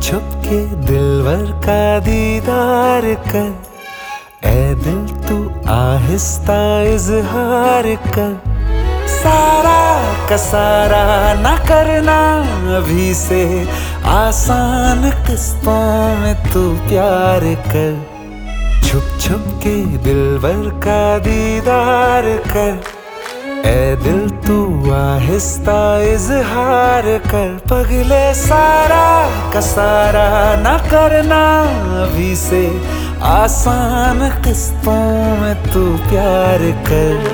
छुप के दिलवर का दीदार कर, ऐ दिल तू आहिस्ता इजहार कर। सारा का सारा ना करना अभी से, आसान किस्तों में तू प्यार कर। छुप छुप के दिलवर का दीदार कर, ऐ दिल तू आहिस्ता इजहार कर। पगले सारा का सारा ना करना अभी से, आसान किस्तों में तू प्यार कर।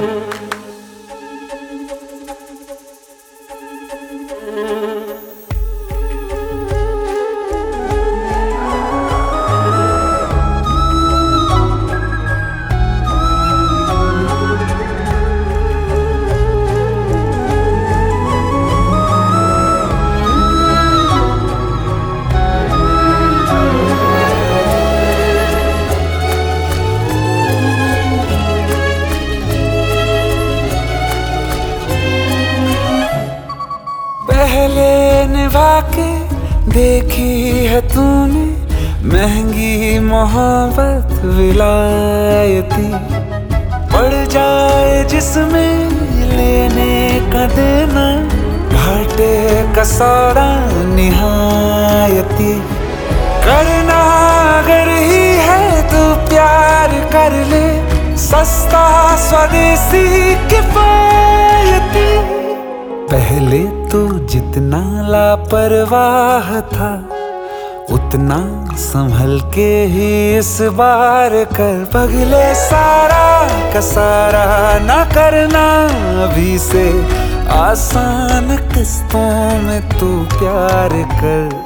पहले निभा के देखी है तूने महंगी मोहब्बत विलायती, पड़ जाए जिसमें लेने का देना, घाटे का सौदा निहायती। करना अगर ही है तो प्यार कर ले, सस्ता स्वदेशी किफायती। पहले तो जितना लापरवाह था, उतना संभल के ही इस बार कर। पगले सारा का सारा ना करना अभी से, आसान किस्तों में तू प्यार कर।